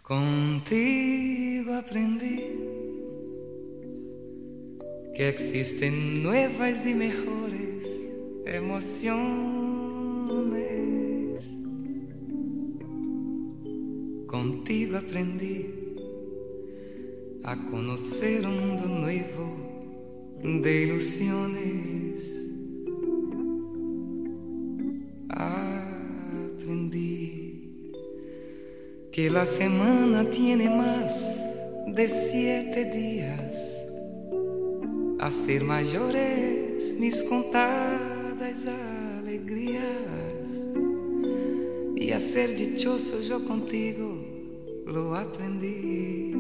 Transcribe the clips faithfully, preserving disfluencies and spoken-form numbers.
Contigo aprendí que existen nuevas y mejores emociones. Contigo aprendí a conocer un mundo nuevo de ilusiones. Aprendí que la semana tiene más de siete días, a ser mayores mis contadas alegrías, y a ser dichoso yo contigo lo aprendí.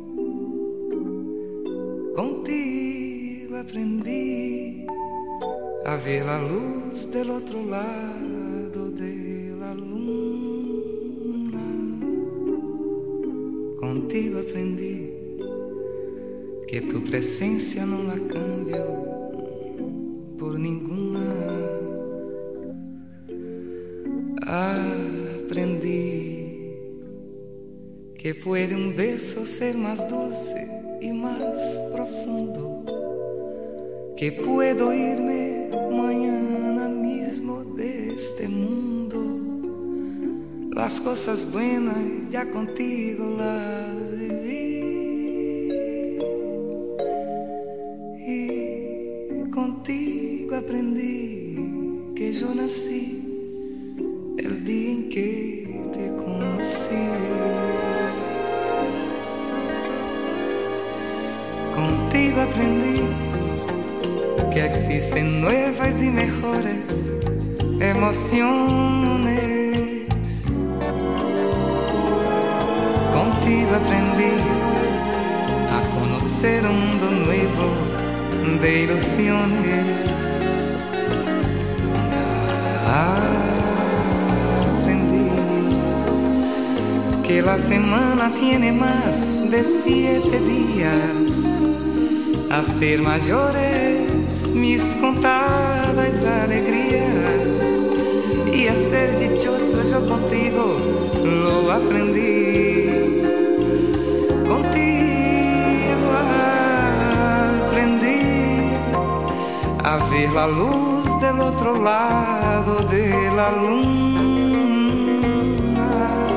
Contigo aprendí a ver la luz del otro lado de la luna. Contigo aprendí que tu presencia no la cambio por ninguna. Aprendí que puede un beso ser más dulce y más profundo, que puedo irme mañana mismo de este mundo. Las cosas buenas ya contigo las viví, y contigo aprendí que yo nací el día en que te conocí. Contigo aprendí que existen nuevas y mejores emociones. Contigo aprendí a conocer un mundo nuevo de ilusiones. Aprendí que la semana tiene más de siete días, a ser mayores mis contadas alegrías, y a ser dichoso yo contigo lo aprendí. Contigo aprendí a ver la luz del otro lado de la luna.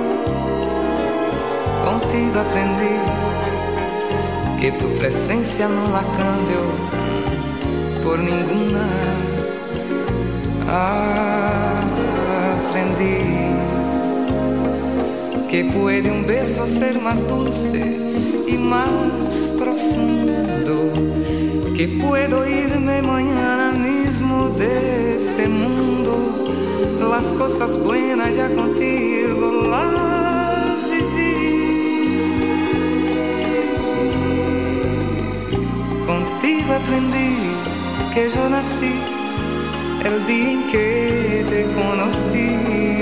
Contigo aprendí que tu presencia no la cambio por ninguna. Aprendí que puede un beso ser más dulce y más profundo, que puedo irme mañana mismo de este mundo. Las cosas buenas ya contigo las viví. Contigo aprendí que yo nací el día en que te conocí.